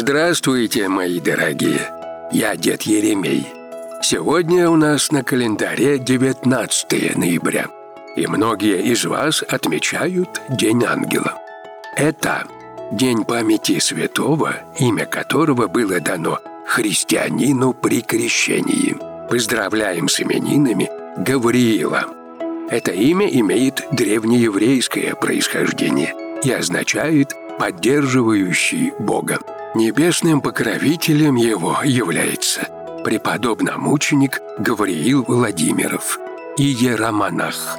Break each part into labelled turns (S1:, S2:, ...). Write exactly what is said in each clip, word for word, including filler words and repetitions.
S1: Здравствуйте, мои дорогие! Я дед Еремей. Сегодня у нас на календаре девятнадцатое ноября, и многие из вас отмечают День ангела. Это день памяти святого, имя которого было дано христианину при крещении. Поздравляем с именинами Гавриила. Это имя имеет древнееврейское происхождение и означает «поддерживающий Бога». Небесным покровителем его является преподобномученик Гавриил Владимиров, иеромонах.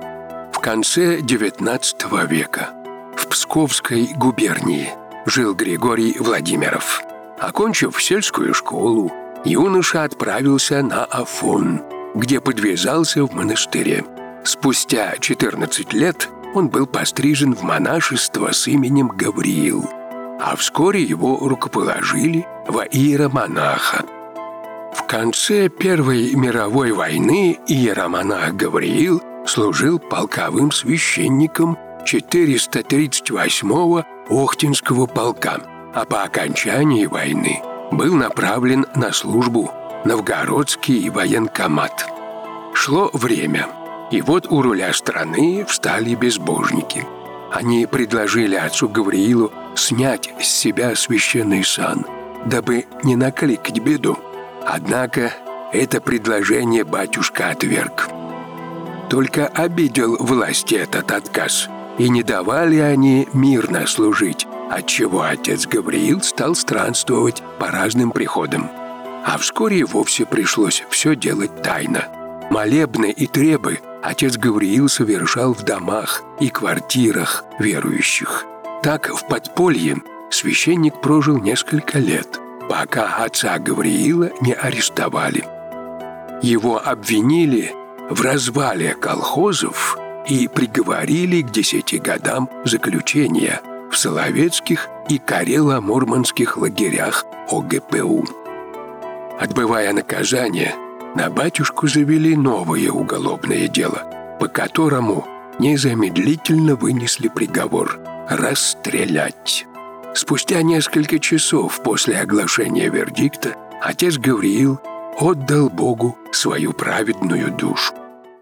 S1: В конце девятнадцатого века в Псковской губернии жил Григорий Владимиров. Окончив сельскую школу, юноша отправился на Афон, где подвязался в монастыре. Спустя четырнадцать лет он был пострижен в монашество с именем Гавриил, а вскоре его рукоположили во иеромонаха. В конце Первой мировой войны иеромонах Гавриил служил полковым священником четыреста тридцать восьмого Охтинского полка, а по окончании войны был направлен на службу в Новгородский военкомат. Шло время, и вот у руля страны встали безбожники. Они предложили отцу Гавриилу снять с себя священный сан, дабы не накликать беду. Однако это предложение батюшка отверг. Только обидел власти этот отказ, и не давали они мирно служить, отчего отец Гавриил стал странствовать по разным приходам. А вскоре и вовсе пришлось все делать тайно. Молебны и требы отец Гавриил совершал в домах и квартирах верующих. Так в подполье священник прожил несколько лет, пока отца Гавриила не арестовали. Его обвинили в развале колхозов и приговорили к десяти годам заключения в Соловецких и Карело-Мурманских лагерях О Г П У. Отбывая наказание, на батюшку завели новое уголовное дело, по которому незамедлительно вынесли приговор – расстрелять. Спустя несколько часов после оглашения вердикта отец Гавриил отдал Богу свою праведную душу.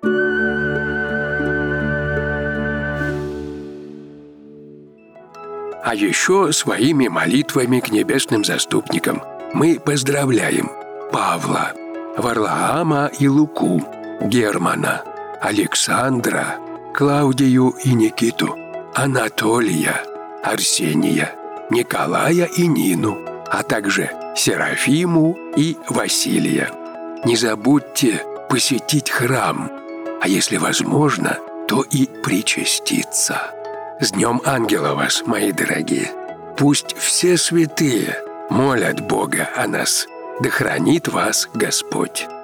S1: А еще своими молитвами к небесным заступникам мы поздравляем Павла, Варлаама и Луку, Германа, Александра, Клаудию и Никиту, Анатолия, Арсения, Николая и Нину, а также Серафиму и Василия. Не забудьте посетить храм, а если возможно, то и причаститься. С Днем Ангела вас, мои дорогие! Пусть все святые молят Бога о нас, да хранит вас Господь!